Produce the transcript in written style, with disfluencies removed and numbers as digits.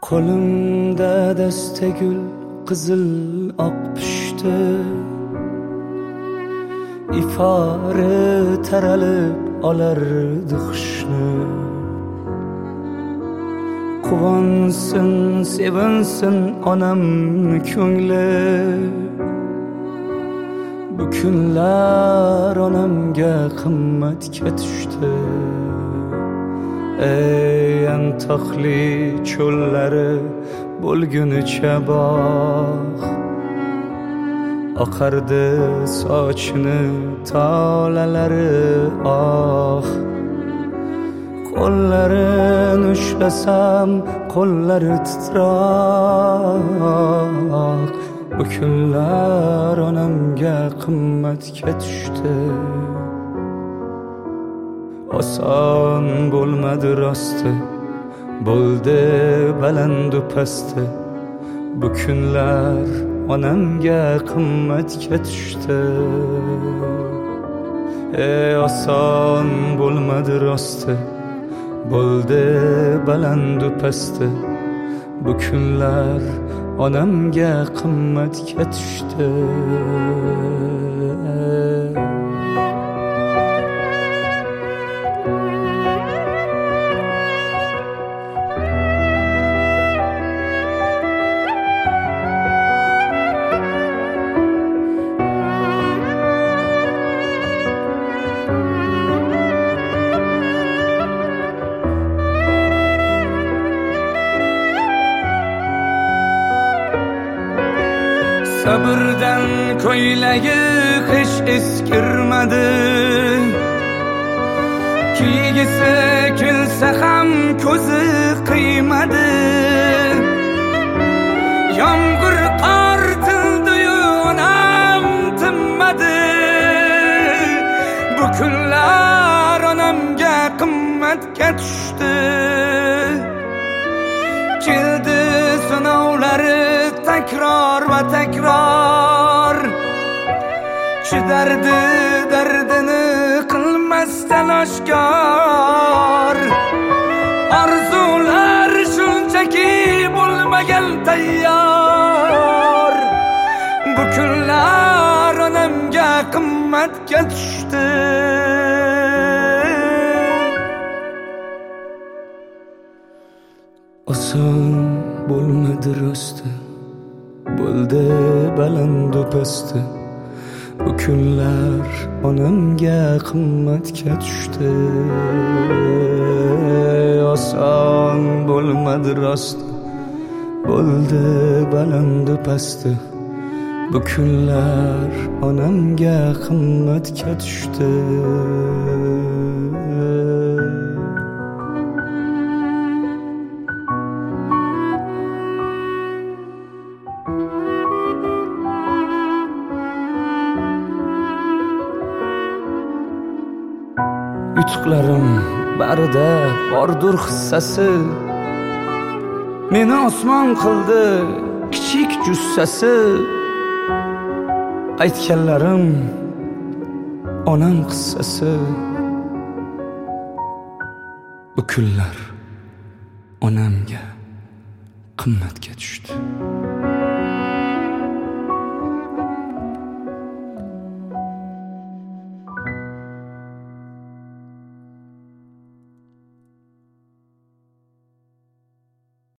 Qo'limda dasta gul qizil oq pushti, ifori taralib olardi xushni. Quvonsin, sevinsin onamni ko'ngli, bu kunlar onamga qimmatga tushdi. Ey antoqli cho'llari bo'lgunicha bog', oqardi sochini tolalari oh. Qo'llarini ushlasam qo'llari titroq, bu kunlar onamga qimmatga tushdi. Oson bo'lmadi rosti, bo'ldi balandu pasti, bu kunlar onamga qimmatga tushdi. Oson bo'lmadi rosti, bo'ldi balandu pasti, bu kunlar onamga qimmatga tushdi. Sabrdan ko'ylagi hech eskirmadi, kiygisi kelsa ham ko'zi qiymadi. Yomg'ir qor tildi-yu onam tinmadi, bu kunlar onamga qimmatga tushdi. Keldi sinovlari takror va takror, chidardi dardini qilmasdan oshkor. Orzular shunchaki bo'lmagan tayyor, bu kunlar onamga qimmatga tushdi. Oson bo'lmadi rosti, bo'ldi balandu pasti, bu kunlar onamga qimmatga tushdi. Oson bo'lmadi rosti, bo'ldi balandu pasti, bu kunlar onamga qimmatga tushdi. Yutuqlarim barida bordur hissasi, meni osmon qildi kichik jussasi. Aytganlarim onam qissasi, bu kunlar onamga qimmatga tushdi.